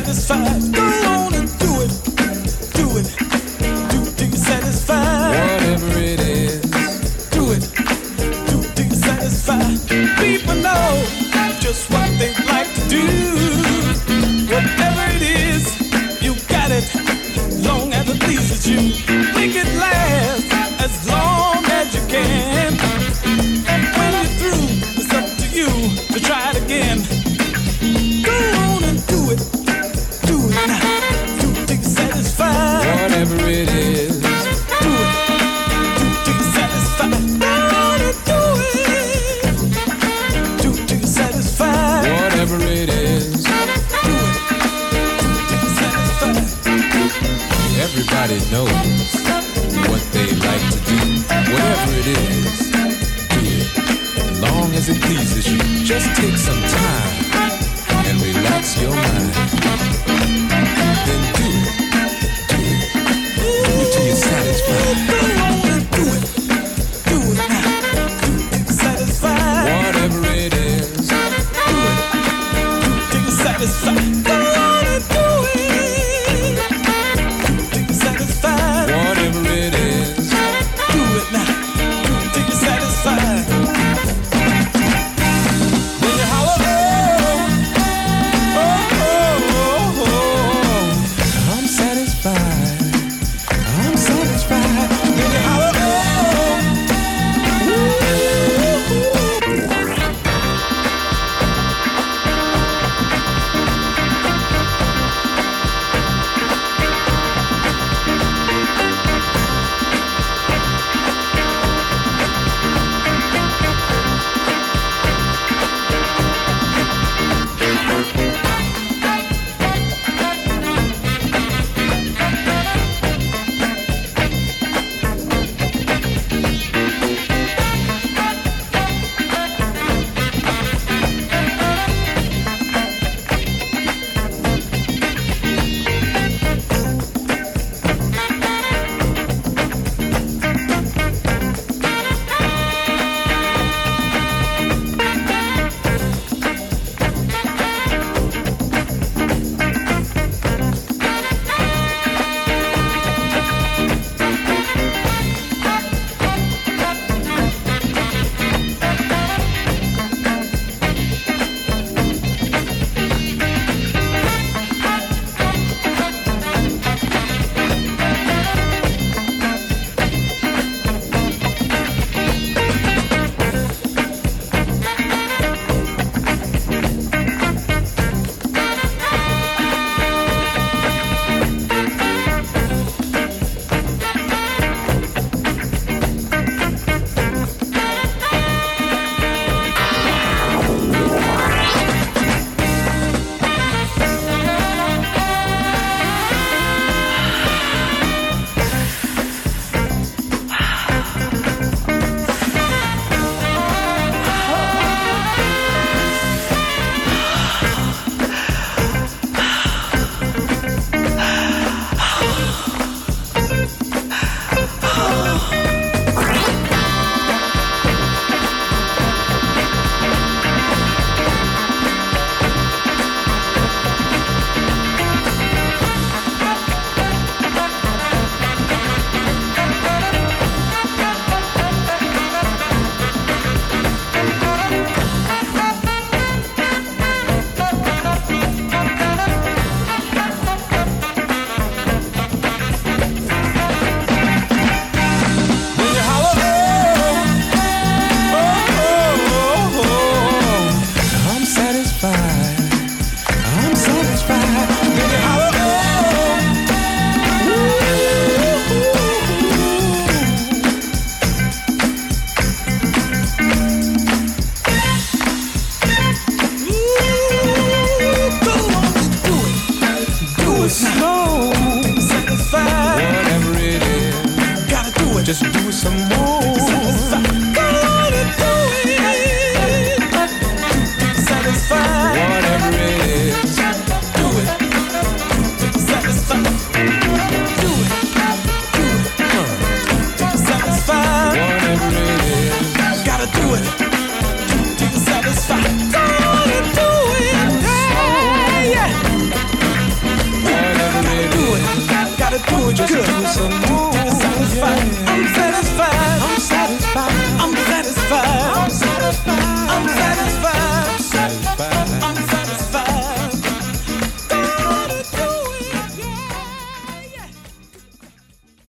satisfied. Go on and do it, do it, do till you're satisfied. Whatever it is, do it, do till you're satisfied. People know just what they like to do. Whatever it is, you got it, long as it pleases you. Make it last as long as you can. And when you're through, it's up to you to try it again. Go on and do it now. Do till you're satisfied. whatever it is, Do it till you're satisfied. Go on and do it. Do till you're satisfied. whatever it is. Do it till you're satisfied. Everybody knows what they like to do. Whatever it is, do it. As long as it pleases you, just take some time and relax your mind. Then do it. Do it. Do it till you're satisfied. Go on and do it. Do it now. Do till you're satisfied. Whatever it is, Do it. Do till you're satisfied. Go on and do it. Do till you're satisfied. whatever it is. Do it now. Do till you're satisfied. When you holler, oh, oh, oh, oh. I'm satisfied. I'm satisfied. When you holler, Just do it some more. Go on and do it. Satisfied. Whatever it is. Do it. Satisfied. Do it. Satisfied. Whatever it is. Gotta do it. Satisfied. Go on and do it. Yeah, yeah. just good. do some